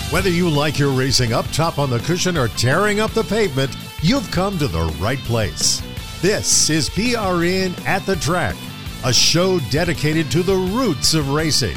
Whether you like your racing up top on the cushion or tearing up the pavement, you've come to the right place. This is PRN at the Track, a show dedicated to the roots of racing.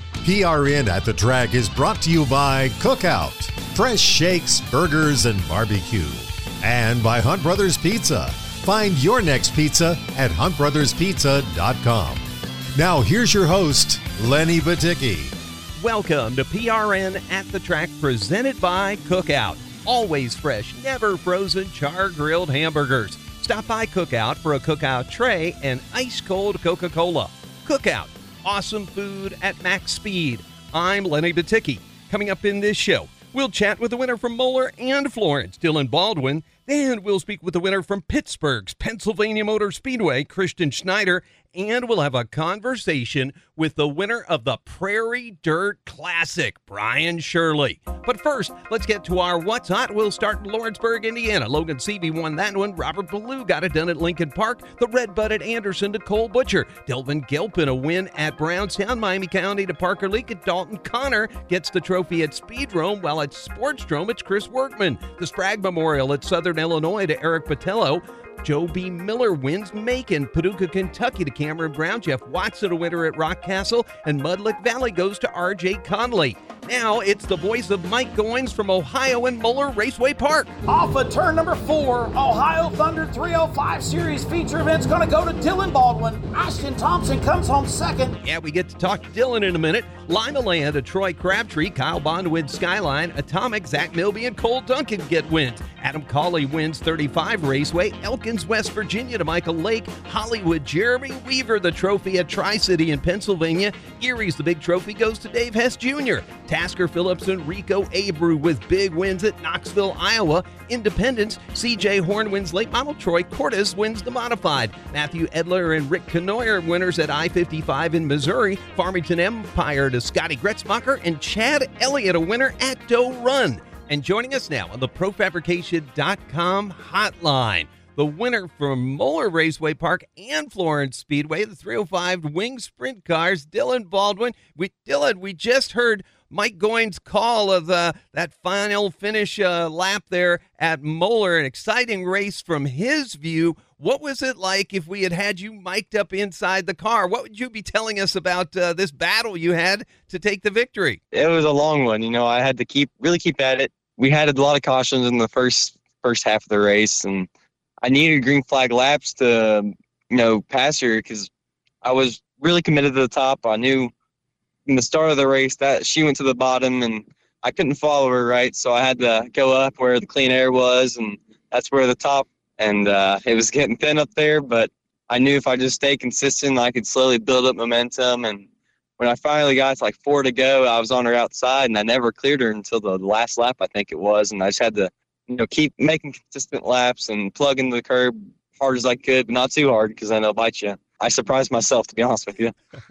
PRN at the Track is brought to you by Cookout, fresh shakes, burgers, and barbecue, and by Hunt Brothers Pizza. Find your next pizza at huntbrotherspizza.com. Now here's your host, Lenny Baticki. Welcome to PRN at the Track, presented by Cookout. Always fresh, never frozen, char-grilled hamburgers. Stop by Cookout for a Cookout tray and ice-cold Coca-Cola. Cookout, awesome food at max speed. I'm Lenny Baticki. Coming up in this show, we'll chat with the winner from Moeller and Florence, Dylan Baldwin. Then we'll speak with the winner from Pittsburgh's Pennsylvania Motor Speedway, Christian Schneider. And we'll have a conversation with the winner of the Prairie Dirt Classic, Brian Shirley. But first, let's get to our What's Hot. We'll start in Lawrenceburg, Indiana. Logan Seavey won that one. Robert Ballou got it done at Lincoln Park. The Red Bud at Anderson to Cole Butcher. Delvin Gilpin a win at Brownstown. Miami County to Parker Leak. And Dalton Connor gets the trophy at Speedrome, while at Sportsdrome it's Chris Workman. The Sprague Memorial at Southern Illinois to Eric Patello. Joe B. Miller wins Macon. Paducah, Kentucky to Cameron Brown. Jeff Watson a winner at Rock Castle. And Mudlick Valley goes to R.J. Conley. Now it's the voice of Mike Goins from Ohio and Moeller Raceway Park. Off of turn number 4, Ohio Thunder 305 Series feature event's going to go to Dylan Baldwin. Ashton Thompson comes home second. Yeah, we get to talk to Dylan in a minute. Lima Land, a Troy Crabtree, Kyle Bond wins Skyline. Atomic, Zach Milby and Cole Duncan get wins. Adam Cawley wins 35 Raceway. Elkins, West Virginia to Michael Lake. Hollywood, Jeremy Weaver the trophy at Tri-City in Pennsylvania. Erie's the big trophy goes to Dave Hess Jr. Tasker Phillips and Rico Abreu with big wins at Knoxville, Iowa. Independence, CJ Horn wins late model. Troy Cordes wins the modified. Matthew Edler and Rick Canoyer winners at I-55 in Missouri. Farmington Empire to Scotty Gretzmacher and Chad Elliott a winner at Doe Run. And joining us now on the ProFabrication.com hotline, the winner from Moeller Raceway Park and Florence Speedway, the 305 Wing Sprint Cars, Dylan Baldwin. Dylan, we just heard Mike Goins' call of that final finish lap there at Moeller, an exciting race from his view. What was it like if we had you mic'd up inside the car? What would you be telling us about this battle you had to take the victory? It was a long one. I had to really keep at it. We had a lot of cautions in the first half of the race, and I needed green flag laps to, pass her because I was really committed to the top. I knew in the start of the race that she went to the bottom, and I couldn't follow her, right? So I had to go up where the clean air was, and that's where the top, and it was getting thin up there, but I knew if I just stayed consistent, I could slowly build up momentum. And when I finally got to 4 to go, I was on her outside, and I never cleared her until the last lap, I think it was, and I just had to keep making consistent laps and plug into the curb hard as I could, but not too hard because I know it'll bite you. I surprised myself, to be honest with you.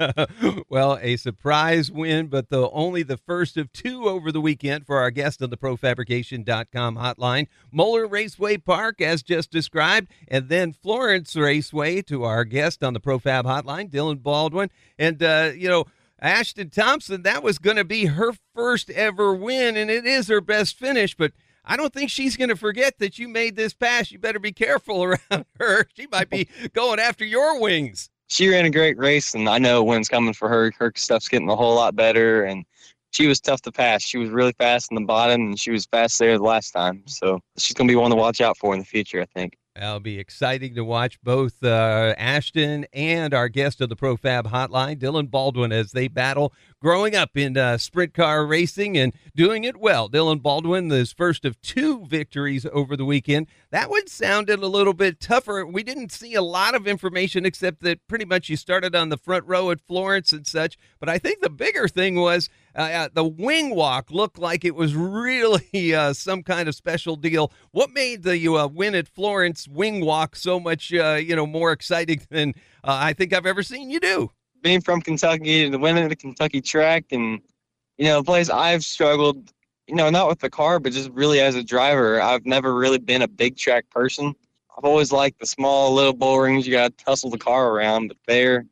Well, a surprise win, but only the first of 2 over the weekend for our guest on the ProFabrication.com hotline. Moeller Raceway Park, as just described, and then Florence Raceway to our guest on the ProFab hotline, Dylan Baldwin. And, Ashton Thompson, that was going to be her first ever win, and it is her best finish, but I don't think she's going to forget that you made this pass. You better be careful around her. She might be going after your wings. She ran a great race, and I know a win's coming for her. Her stuff's getting a whole lot better, and she was tough to pass. She was really fast in the bottom, and she was fast there the last time. So she's going to be one to watch out for in the future, I think. It'll be exciting to watch both Ashton and our guest of the ProFab hotline, Dylan Baldwin, as they battle growing up in sprint car racing and doing it well. Dylan Baldwin, his first of 2 victories over the weekend. That one sounded a little bit tougher. We didn't see a lot of information except that pretty much you started on the front row at Florence and such. But I think the bigger thing was the wing walk looked like it was really some kind of special deal. What made the win at Florence wing walk so much, more exciting than I think I've ever seen you do? Being from Kentucky and winning the Kentucky track and, a place I've struggled, not with the car, but just really as a driver. I've never really been a big track person. I've always liked the small little bull rings you got to tussle the car around, but there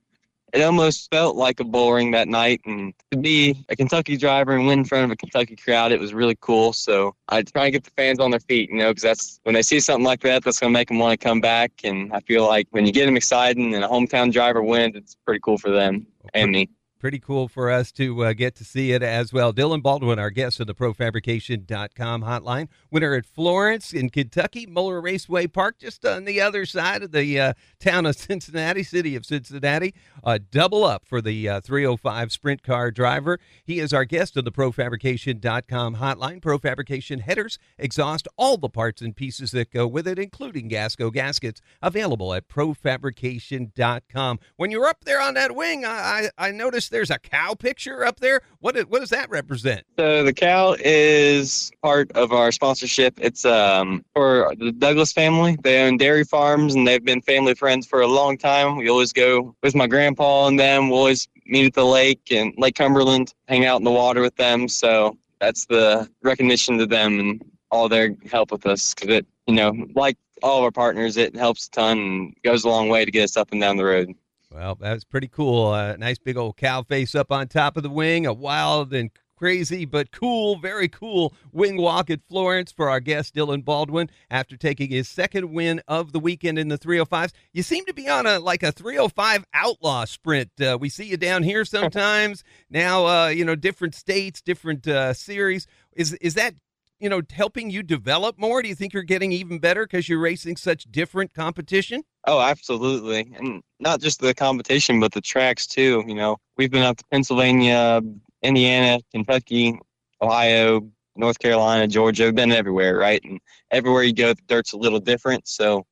it almost felt like a bull ring that night. And to be a Kentucky driver and win in front of a Kentucky crowd, it was really cool. So I try to get the fans on their feet, because that's when they see something like that, that's going to make them want to come back. And I feel like when you get them excited and a hometown driver wins, it's pretty cool for them and me. Pretty cool for us to get to see it as well. Dylan Baldwin, our guest of the ProFabrication.com hotline. Winner at Florence in Kentucky, Moeller Raceway Park, just on the other side of the town of Cincinnati, city of Cincinnati. Double up for the 305 sprint car driver. He is our guest of the ProFabrication.com hotline. ProFabrication headers, exhaust, all the parts and pieces that go with it, including Gasco gaskets, available at ProFabrication.com. When you're up there on that wing, I noticed there's a cow picture up there. What does that represent? So the cow is part of our sponsorship. It's for the Douglas family. They own dairy farms, and they've been family friends for a long time. We always go with my grandpa and them. We'll always meet at the lake and Lake Cumberland, hang out in the water with them. So that's the recognition to them and all their help with us, because it, like all of our partners, it helps a ton and goes a long way to get us up and down the road. Well, that's pretty cool. Nice big old cow face up on top of the wing. A wild and crazy but cool, very cool wing walk at Florence for our guest Dylan Baldwin after taking his second win of the weekend in the 305s. You seem to be on a 305 outlaw sprint. We see you down here sometimes. Now, different states, different series. Is that helping you develop more? Do you think you're getting even better because you're racing such different competition? Oh, absolutely. And not just the competition, but the tracks too. We've been up to Pennsylvania, Indiana, Kentucky, Ohio, North Carolina, Georgia. We've been everywhere, right? And everywhere you go, the dirt's a little different. So,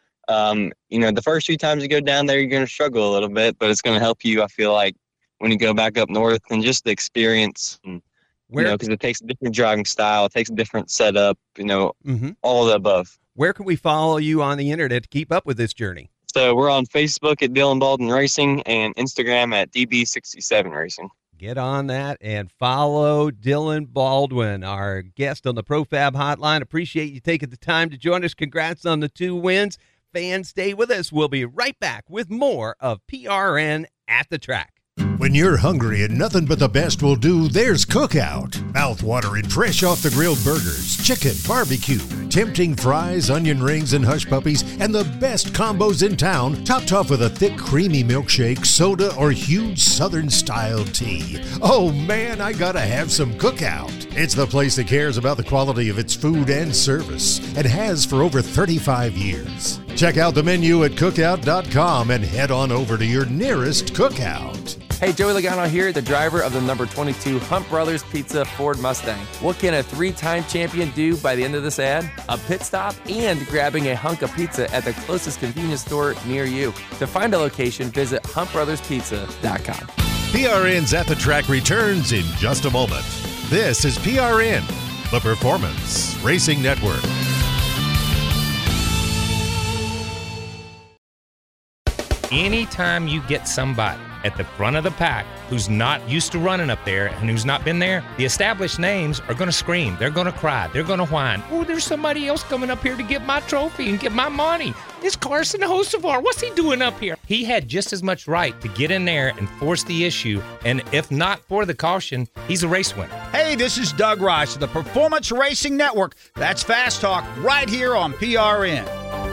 the first few times you go down there, you're going to struggle a little bit, but it's going to help you, I feel like, when you go back up north, and just the experience and because it takes a different driving style, it takes a different setup, all of the above. Where can we follow you on the internet to keep up with this journey? So we're on Facebook at Dylan Baldwin Racing and Instagram at DB67 Racing. Get on that and follow Dylan Baldwin, our guest on the ProFab Hotline. Appreciate you taking the time to join us. Congrats on the 2 wins. Fans, stay with us. We'll be right back with more of PRN at the Track. When you're hungry and nothing but the best will do, there's Cookout. Mouth-watering, fresh off-the-grill burgers, chicken, barbecue, tempting fries, onion rings, and hush puppies, and the best combos in town, topped off with a thick, creamy milkshake, soda, or huge Southern-style tea. Oh, man, I gotta have some Cookout. It's the place that cares about the quality of its food and service, and has for over 35 years. Check out the menu at cookout.com and head on over to your nearest Cookout. Hey, Joey Logano here, the driver of the number 22 Hunt Brothers Pizza Ford Mustang. What can a 3-time champion do by the end of this ad? A pit stop and grabbing a hunk of pizza at the closest convenience store near you. To find a location, visit huntbrotherspizza.com. PRN's At the Track returns in just a moment. This is PRN, the Performance Racing Network. Anytime you get somebody at the front of the pack who's not used to running up there and who's not been there, the established names are going to scream. They're going to cry. They're going to whine. Oh, there's somebody else coming up here to get my trophy and get my money. It's Carson Hocevar. What's he doing up here? He had just as much right to get in there and force the issue. And if not for the caution, he's a race winner. Hey, this is Doug Rice of the Performance Racing Network. That's Fast Talk right here on PRN.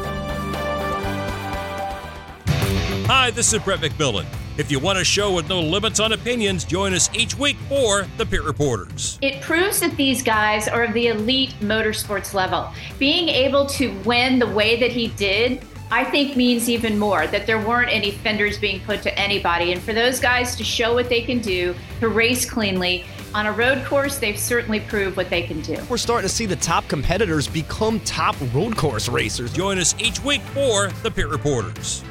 Hi, this is Brett McMillan. If you want a show with no limits on opinions, join us each week for the Pit Reporters. It proves that these guys are of the elite motorsports level. Being able to win the way that he did, I think means even more, that there weren't any fenders being put to anybody. And for those guys to show what they can do, to race cleanly, on a road course, they've certainly proved what they can do. We're starting to see the top competitors become top road course racers. Join us each week for the Pit Reporters.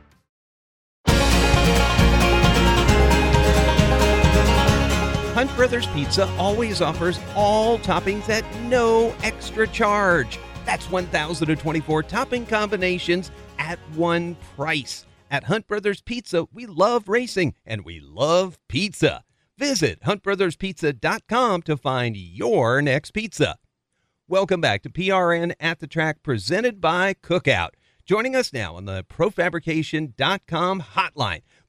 Hunt Brothers Pizza always offers all toppings at no extra charge. That's 1,024 topping combinations at one price. At Hunt Brothers Pizza, we love racing and we love pizza. Visit huntbrotherspizza.com to find your next pizza. Welcome back to PRN at the Track, presented by Cookout. Joining us now on the ProFabrication.com hotline,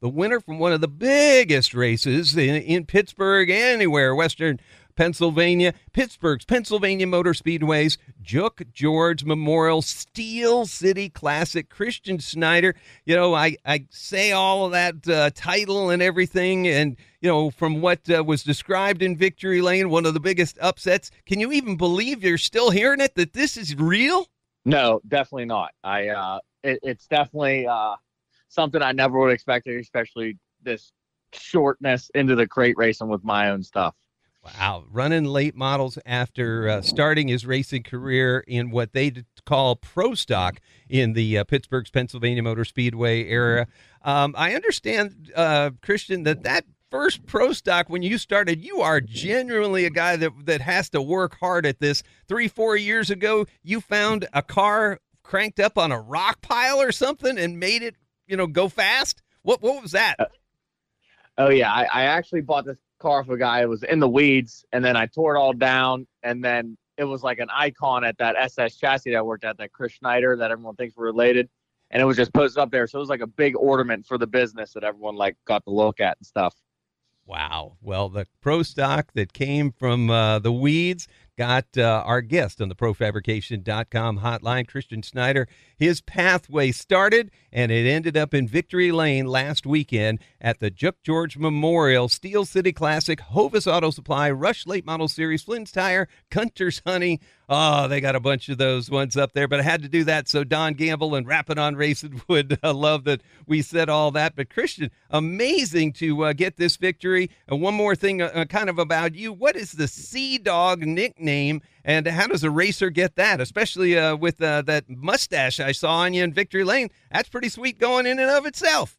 the winner from one of the biggest races in Pittsburgh, anywhere, Western Pennsylvania, Pittsburgh's Pennsylvania Motor Speedway's Jook George Memorial Steel City Classic. Christian Snyder, I say all of that title and everything, and, from what was described in Victory Lane, one of the biggest upsets. Can you even believe you're still hearing it, that this is real? No, definitely not. It's definitely something I never would have expected, especially this shortness into the crate racing with my own stuff. Wow. Running late models after starting his racing career in what they call pro stock in the Pittsburgh's Pennsylvania Motor Speedway era. I understand, Christian, that first pro stock when you started, you are genuinely a guy that has to work hard at this. 3-4 years ago, you found a car cranked up on a rock pile or something and made it, go fast. What was that? Oh yeah, I actually bought this car off a guy. It was in the weeds, and then I tore it all down, and then it was like an icon at that SS chassis that I worked at, that Chris Schneider that everyone thinks were related, and it was just posted up there. So it was like a big ornament for the business that everyone got to look at and stuff. Wow. Well, the pro stock that came from the weeds got our guest on the ProFabrication.com hotline, Christian Snyder. His pathway started, and it ended up in Victory Lane last weekend at the Jook George Memorial Steel City Classic, Hovis Auto Supply, Rush Late Model Series, Flynn's Tire, Gunter's Honey. Oh, they got a bunch of those ones up there, but I had to do that so Don Gamble and Rapping on Racing would love that we said all that. But Christian, amazing to get this victory. And one more thing kind of about you. What is the Sea Dog nickname, and how does a racer get that, especially with that mustache I saw on you in Victory Lane? That's pretty sweet going in and of itself.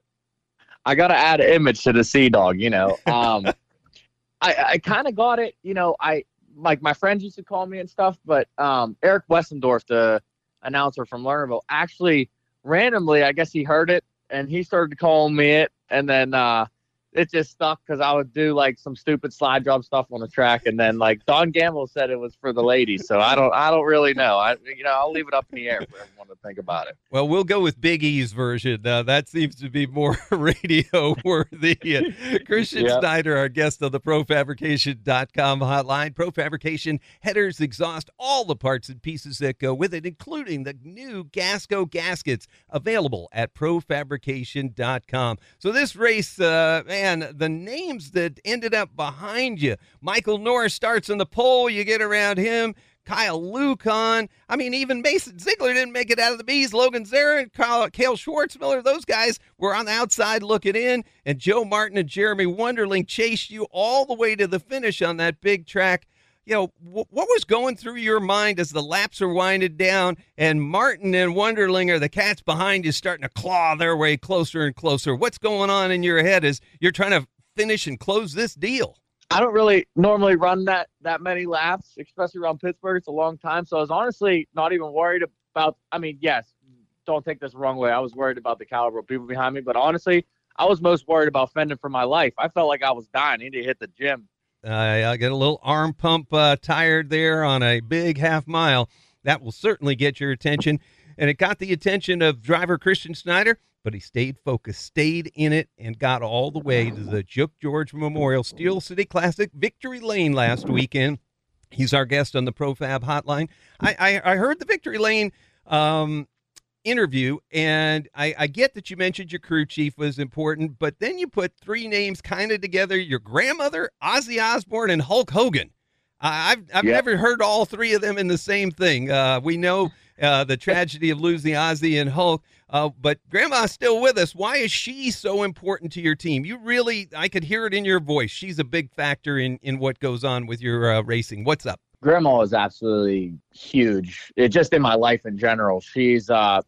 I got to add an image to the Sea Dog, I kind of got it, like my friends used to call me and stuff, but Eric Wessendorf, the announcer from Lernerville, actually randomly, I guess he heard it, and he started calling me it, and then it just stuck because I would do like some stupid slide job stuff on the track, and then like Don Gamble said it was for the ladies, so I don't really know. I'll leave it up in the air for everyone to think about it. Well, we'll go with Big E's version. That seems to be more radio worthy. Christian Snyder, our guest on the ProFabrication.com hotline. ProFabrication headers, exhaust, all the parts and pieces that go with it, including the new Gasco gaskets available at ProFabrication.com. So this race, man, the names that ended up behind you. Michael Norris starts on the pole. You get around him. Kyle Lucan. I mean, even Mason Ziegler didn't make it out of the B's. Logan Zara and Cale Schwartzmiller, those guys were on the outside looking in. And Joe Martin and Jeremy Wunderling chased you all the way to the finish on that big track. What was going through your mind as the laps are winded down and Martin and Wunderling are the cats behind you starting to claw their way closer and closer? What's going on in your head as you're trying to finish and close this deal? I don't really normally run that many laps, especially around Pittsburgh. It's a long time. So I was honestly not even worried about, yes, don't take this the wrong way. I was worried about the caliber of people behind me, but honestly, I was most worried about fending for my life. I felt like I was dying. I needed to hit the gym. I get a little arm pump tired there on a big half mile. That will certainly get your attention. And it got the attention of driver Christian Snyder, but he stayed focused, stayed in it, and got all the way to the Jook George Memorial Steel City Classic Victory Lane last weekend. He's our guest on the ProFab hotline. I heard the Victory Lane interview, and I get that you mentioned your crew chief was important, but then you put three names kind of together: your grandmother, Ozzy Osbourne, and Hulk Hogan. I've never heard all three of them in the same thing. We know the tragedy of losing Ozzy and Hulk, but Grandma's still with us. Why is she so important to your team? I could hear it in your voice. She's a big factor in what goes on with your racing. What's up? Grandma is absolutely huge. Just in my life in general. She's a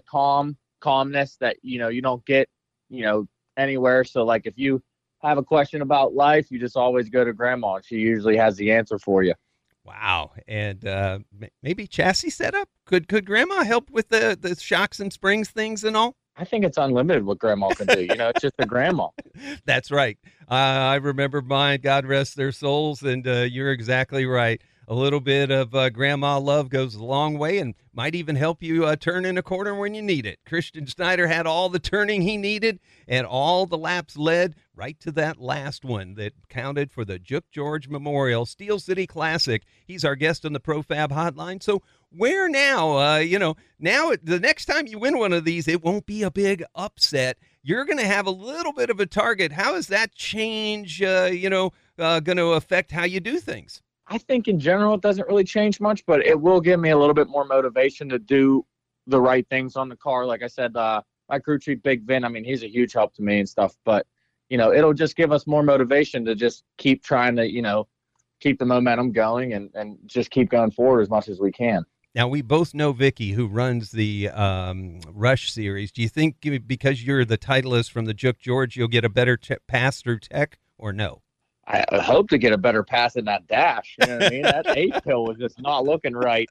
calmness that, you don't get, anywhere. So like if you have a question about life, you just always go to Grandma. She usually has the answer for you. Wow. And maybe chassis setup? Could Grandma help with the shocks and springs things and all? I think it's unlimited what Grandma can do. It's just a grandma. That's right. I remember mine, God rest their souls, and you're exactly right. a little bit of grandma love goes a long way and might even help you turn in a corner when you need it. Christian Schneider had all the turning he needed, and all the laps led right to that last one that counted for the Jook George Memorial Steel City Classic. He's our guest on the ProFab Hotline. So where now? Now the next time you win one of these, it won't be a big upset. You're going to have a little bit of a target. How is that change, going to affect how you do things? I think in general it doesn't really change much, but it will give me a little bit more motivation to do the right things on the car. Like I said, my crew chief, Big Vin, I mean, he's a huge help to me and stuff, but, it'll just give us more motivation to just keep trying to, keep the momentum going and just keep going forward as much as we can. Now, we both know Vicky, who runs the Rush series. Do you think because you're the titleist from the Jook George, you'll get a better pass through tech, or no? I hope to get a better pass in that dash. You know what I mean? That 8-pill was just not looking right,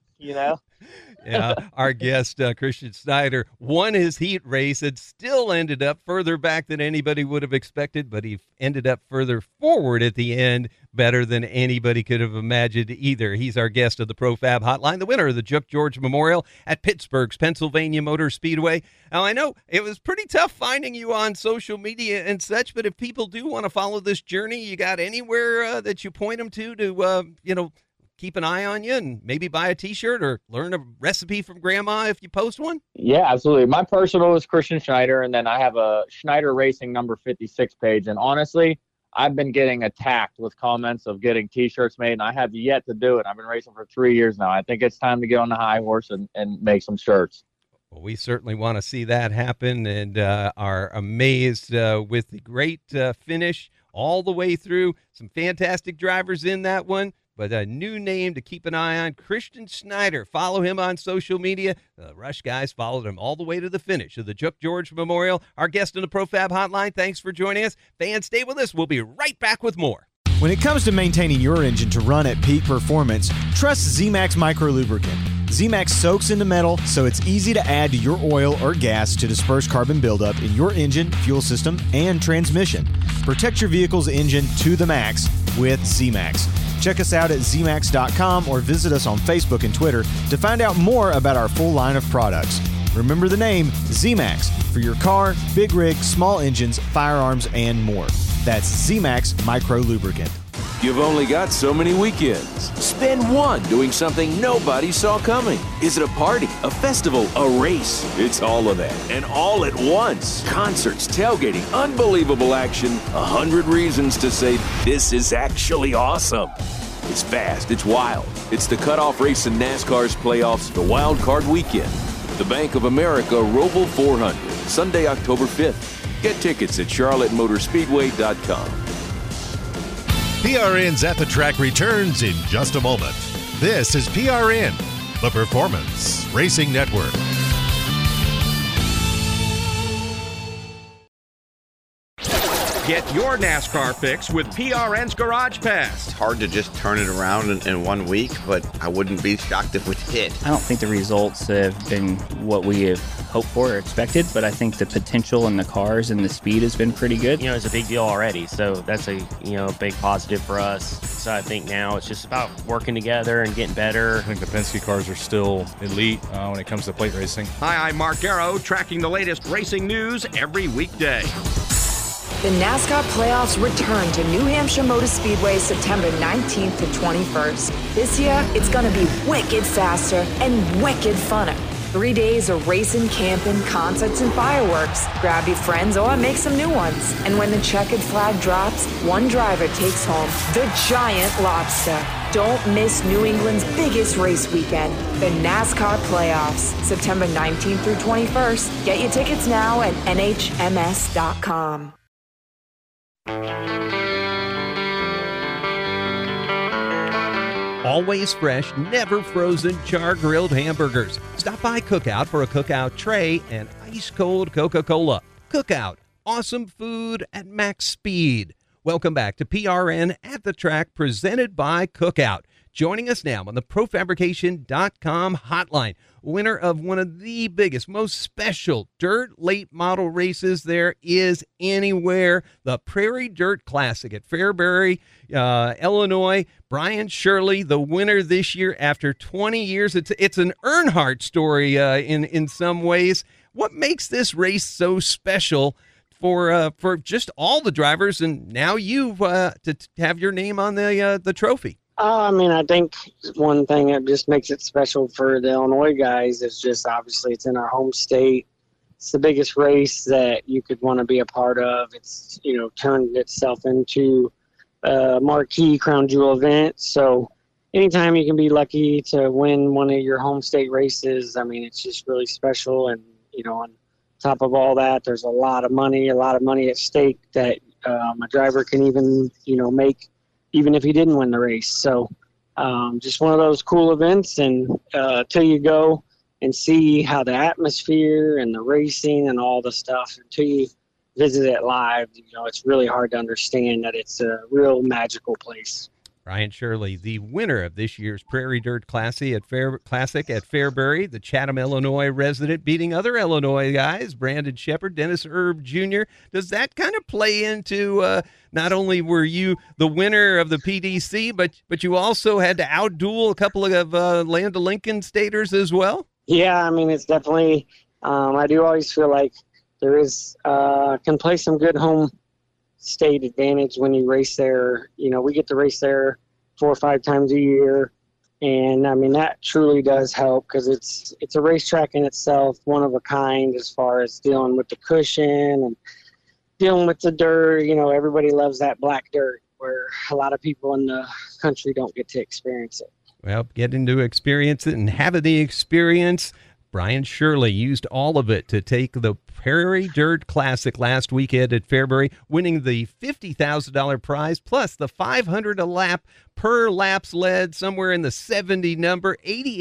Yeah, our guest, Christian Schneider, won his heat race and still ended up further back than anybody would have expected, but he ended up further forward at the end, better than anybody could have imagined either. He's our guest of the ProFab Hotline, the winner of the Jook George Memorial at Pittsburgh's Pennsylvania Motor Speedway. Now, I know it was pretty tough finding you on social media and such, but if people do want to follow this journey, you got anywhere that you point them to keep an eye on you and maybe buy a T-shirt or learn a recipe from Grandma if you post one? Yeah, absolutely. My personal is Christian Schneider, and then I have a Schneider Racing number 56 page. And honestly, I've been getting attacked with comments of getting T-shirts made, and I have yet to do it. I've been racing for 3 years now. I think it's time to get on the high horse and make some shirts. Well, we certainly want to see that happen and are amazed with the great finish all the way through. Some fantastic drivers in that one. But a new name to keep an eye on, Christian Schneider. Follow him on social media. The Rush guys followed him all the way to the finish of the Jook George Memorial. Our guest on the ProFab Hotline, thanks for joining us. Fans, stay with us. We'll be right back with more. When it comes to maintaining your engine to run at peak performance, trust Z-Max Micro Lubricant. Z-Max soaks into metal, so it's easy to add to your oil or gas to disperse carbon buildup in your engine, fuel system, and transmission. Protect your vehicle's engine to the max with Z-Max. Check us out at zmax.com or visit us on Facebook and Twitter to find out more about our full line of products. Remember the name Z-Max for your car, big rig, small engines, firearms, and more. That's Z-Max Micro Lubricant. You've only got so many weekends. Spend one doing something nobody saw coming. Is it a party, a festival, a race? It's all of that, and all at once. Concerts, tailgating, unbelievable action, 100 reasons to say this is actually awesome. It's fast, it's wild. It's the cutoff race in NASCAR's playoffs, the Wild Card Weekend. The Bank of America Roval 400, Sunday, October 5th. Get tickets at charlottemotorspeedway.com. PRN's At the Track returns in just a moment. This is PRN, the Performance Racing Network. Get your NASCAR fix with PRN's Garage Pass. It's hard to just turn it around in 1 week, but I wouldn't be shocked if we did. I don't think the results have been what we have hoped for or expected, but I think the potential in the cars and the speed has been pretty good. It's a big deal already, so that's a big positive for us. So I think now it's just about working together and getting better. I think the Penske cars are still elite when it comes to plate racing. Hi, I'm Mark Garrow, tracking the latest racing news every weekday. The NASCAR playoffs return to New Hampshire Motor Speedway September 19th to 21st. This year, it's going to be wicked faster and wicked funner. 3 days of racing, camping, concerts, and fireworks. Grab your friends or make some new ones. And when the checkered flag drops, one driver takes home the Giant Lobster. Don't miss New England's biggest race weekend, the NASCAR Playoffs, September 19th through 21st. Get your tickets now at nhms.com. Always fresh, never frozen, char-grilled hamburgers. Stop by Cookout for a cookout tray and ice-cold Coca-Cola. Cookout, awesome food at max speed. Welcome back to PRN At the Track, presented by Cookout. joining us now on the ProFabrication.com hotline. Winner of one of the biggest, most special dirt late model races there is anywhere, the Prairie Dirt Classic at Fairbury, Illinois. Brian Shirley, the winner this year after 20 years. It's an Earnhardt story in some ways. What makes this race so special for just all the drivers, and now you to have your name on the trophy? I mean, I think one thing that just makes it special for the Illinois guys is just obviously it's in our home state. It's the biggest race that you could want to be a part of. It's, turned itself into a marquee crown jewel event. So anytime you can be lucky to win one of your home state races, I mean, it's just really special. And, on top of all that, there's a lot of money at stake that a driver can even, make even if he didn't win the race. So just one of those cool events. And till you go and see how the atmosphere and the racing and all the stuff, until you visit it live, it's really hard to understand that it's a real magical place. Brian Shirley, the winner of this year's Prairie Dirt Classic at Fairbury, the Chatham, Illinois resident, beating other Illinois guys, Brandon Shepard, Dennis Erb Jr. Does that kind of play into not only were you the winner of the PDC, but you also had to outduel a couple of Land of Lincoln staters as well? Yeah, I mean, it's definitely, I do always feel like there is, can play some good home state advantage when you race there. We get to race there 4 or 5 times a year, and I mean that truly does help because it's a racetrack in itself, one of a kind as far as dealing with the cushion and dealing with the dirt. Everybody loves that black dirt where a lot of people in the country don't get to experience it. Well, getting to experience it and having the experience, Brian Shirley used all of it to take the Prairie Dirt Classic last weekend at Fairbury, winning the $50,000 prize plus the $500 a lap per laps led, somewhere in the 70 number,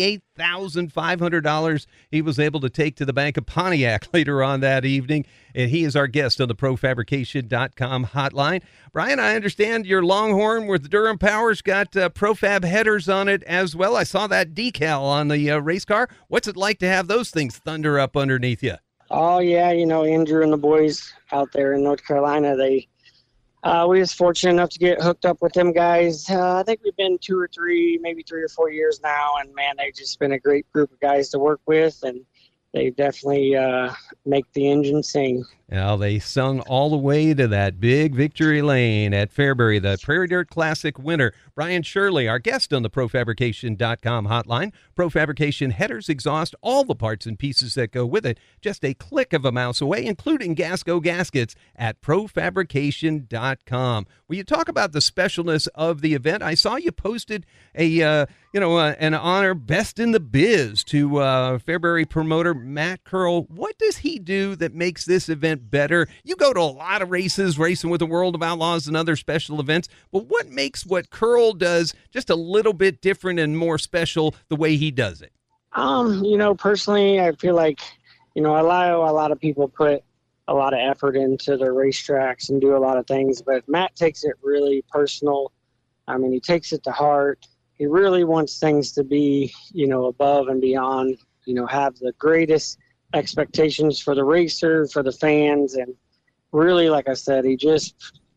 $88,500 he was able to take to the Bank of Pontiac later on that evening. And he is our guest on the ProFabrication.com hotline. Brian, I understand your Longhorn with Durham Powers got ProFab headers on it as well. I saw that decal on the race car. What's it like to have those things thunder up underneath you? Oh, yeah, Andrew and the boys out there in North Carolina, we was fortunate enough to get hooked up with them guys. I think we've been 2 or 3, maybe 3 or 4 years now, and, man, they've just been a great group of guys to work with, and they definitely make the engine sing. Well, they sung all the way to that big victory lane at Fairbury, the Prairie Dirt Classic winner. Brian Shirley, our guest on the ProFabrication.com hotline. ProFabrication headers, exhaust, all the parts and pieces that go with it, just a click of a mouse away, including Gasco gaskets at ProFabrication.com. Will you talk about the specialness of the event? I saw you posted an honor Best in the Biz to Fairbury promoter Matt Curl. What does he do that makes this event better? You go to a lot of races, racing with the World of Outlaws and other special events, but what makes what Curl does just a little bit different and more special the way he does it? Personally, I feel like, a lot of people put a lot of effort into their racetracks and do a lot of things, but Matt takes it really personal. I mean, he takes it to heart. He really wants things to be, above and beyond, have the greatest expectations for the racer, for the fans, and really, like I said, he gives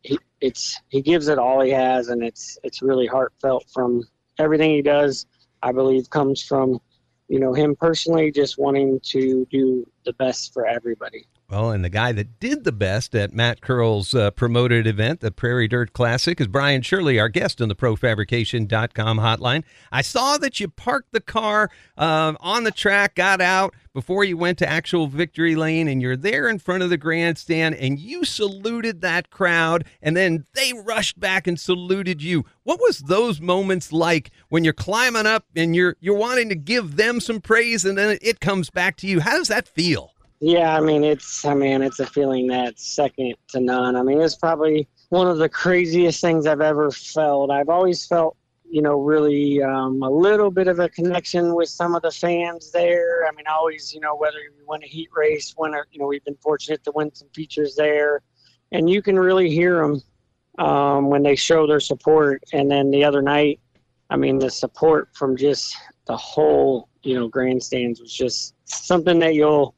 it all he has, and it's really heartfelt from everything he does. I believe comes from, him personally just wanting to do the best for everybody. Well, and the guy that did the best at Matt Curl's promoted event, the Prairie Dirt Classic, is Brian Shirley, our guest on the ProFabrication.com hotline. I saw that you parked the car on the track, got out before you went to actual victory lane, and you're there in front of the grandstand, and you saluted that crowd, and then they rushed back and saluted you. What was those moments like when you're climbing up and you're wanting to give them some praise, and then it comes back to you? How does that feel? Yeah, it's a feeling that's second to none. It's probably one of the craziest things I've ever felt. I've always felt, really a little bit of a connection with some of the fans there. Always, whether you win a heat race, we've been fortunate to win some features there, and you can really hear them when they show their support. And then the other night, I mean, the support from just the whole, grandstands was just something that you'll,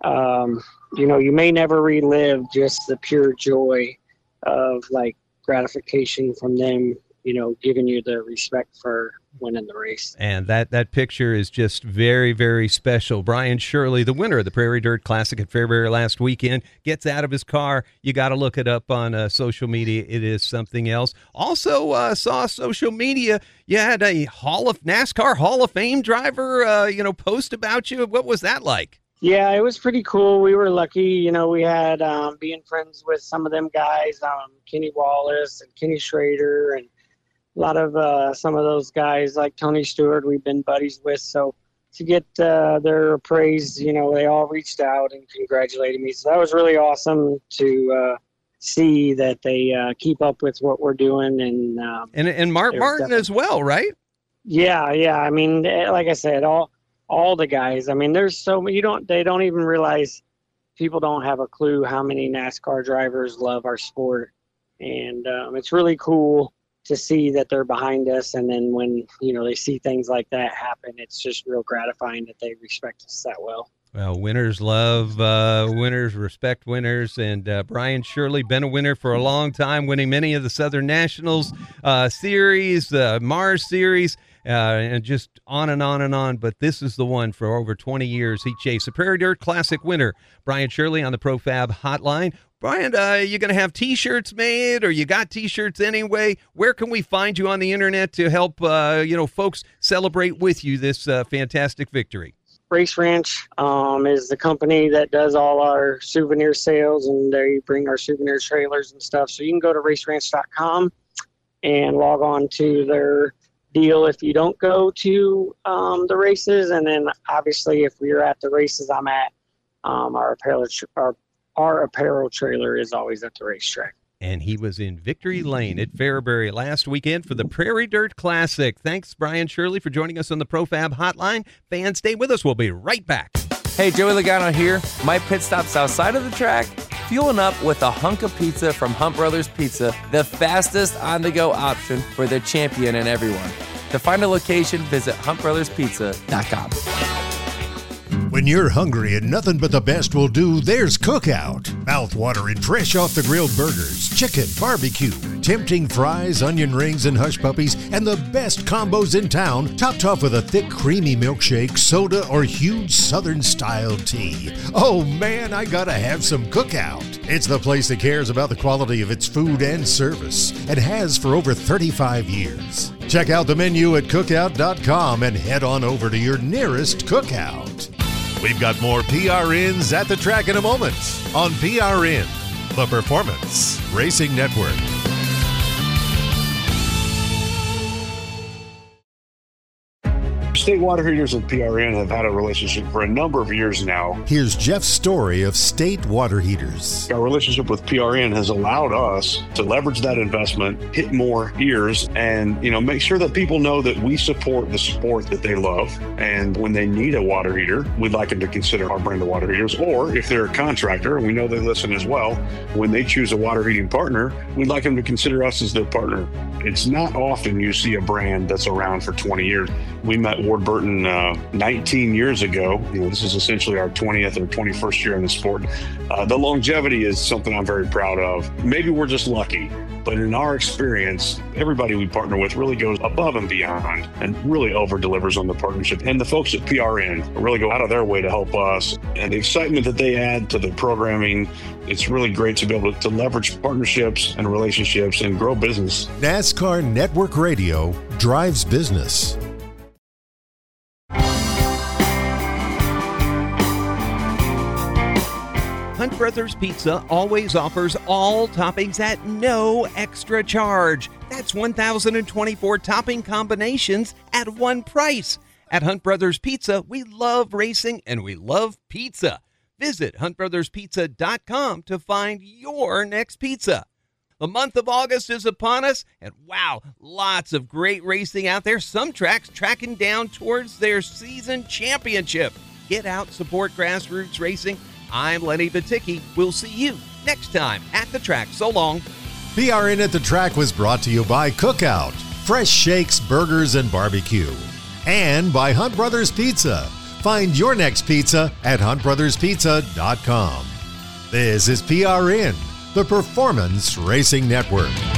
you may never relive, just the pure joy of like gratification from them, giving you the respect for winning the race. And that picture is just very, very special. Brian Shirley, the winner of the Prairie Dirt Classic at Fairbury last weekend, gets out of his car. You got to look it up on social media. It is something else. Also saw social media. You had a NASCAR Hall of Fame driver, post about you. What was that like? Yeah, it was pretty cool. We were lucky. We had being friends with some of them guys, Kenny Wallace and Kenny Schrader, and a lot of some of those guys like Tony Stewart we've been buddies with. So to get their praise, they all reached out and congratulated me. So that was really awesome to see that they keep up with what we're doing. And Mark Martin as well, right? Yeah. I mean, like I said, all the guys. I mean, there's so many. They don't even realize, people don't have a clue how many NASCAR drivers love our sport. And it's really cool to see that they're behind us, and then when they see things like that happen, it's just real gratifying that they respect us that well. Well, winners love winners, respect winners, and Brian Shirley, been a winner for a long time, winning many of the Southern Nationals series, Mars series, and just on and on and on. But this is the one for over 20 years he chased. The Prairie Dirt Classic winner, Brian Shirley, on the ProFab Hotline. Brian, you going to have T-shirts made, or you got T-shirts anyway? Where can we find you on the internet to help folks celebrate with you this fantastic victory? Race Ranch is the company that does all our souvenir sales, and they bring our souvenir trailers and stuff. So you can go to raceranch.com and log on to their deal if you don't go to the races. And then obviously if we're at the races I'm at, our apparel trailer is always at the racetrack. And he was in Victory Lane at Fairbury last weekend for the Prairie Dirt Classic. Thanks, Brian Shirley, for joining us on the ProFab Hotline. Fans, stay with us. We'll be right back. Hey, Joey Logano here. My pit stop's outside of the track, fueling up with a hunk of pizza from Hunt Brothers Pizza, the fastest on-the-go option for the champion and everyone. To find a location, visit huntbrotherspizza.com. When you're hungry and nothing but the best will do, there's Cookout. Mouth-watering, fresh off the grilled burgers, chicken, barbecue, tempting fries, onion rings, and hush puppies, and the best combos in town, topped off with a thick, creamy milkshake, soda, or huge Southern-style tea. Oh man, I gotta have some Cookout. It's the place that cares about the quality of its food and service, and has for over 35 years. Check out the menu at cookout.com and head on over to your nearest Cookout. We've got more PRNs at the track in a moment on PRN, the Performance Racing Network. State Water Heaters and PRN have had a relationship for a number of years now. Here's Jeff's story of State Water Heaters. Our relationship with PRN has allowed us to leverage that investment, hit more ears, and make sure that people know that we support the sport that they love. And when they need a water heater, we'd like them to consider our brand of water heaters. Or if they're a contractor, we know they listen as well, when they choose a water heating partner, we'd like them to consider us as their partner. It's not often you see a brand that's around for 20 years. We met Ward Burton 19 years ago. This is essentially our 20th or 21st year in the sport. The longevity is something I'm very proud of. Maybe we're just lucky, but in our experience, everybody we partner with really goes above and beyond and really over-delivers on the partnership. And the folks at PRN really go out of their way to help us. And the excitement that they add to the programming, it's really great to be able to leverage partnerships and relationships and grow business. NASCAR Network Radio drives business. Hunt Brothers Pizza always offers all toppings at no extra charge. That's 1,024 topping combinations at one price. At Hunt Brothers Pizza, we love racing and we love pizza. Visit huntbrotherspizza.com to find your next pizza. The month of August is upon us, and wow, lots of great racing out there. Some tracks tracking down towards their season championship. Get out, support grassroots racing. I'm Lenny Baticki. We'll see you next time at the track. So long. PRN at the Track was brought to you by Cookout. fresh shakes, burgers, and barbecue. And by Hunt Brothers Pizza. Find your next pizza at huntbrotherspizza.com. This is PRN, the Performance Racing Network.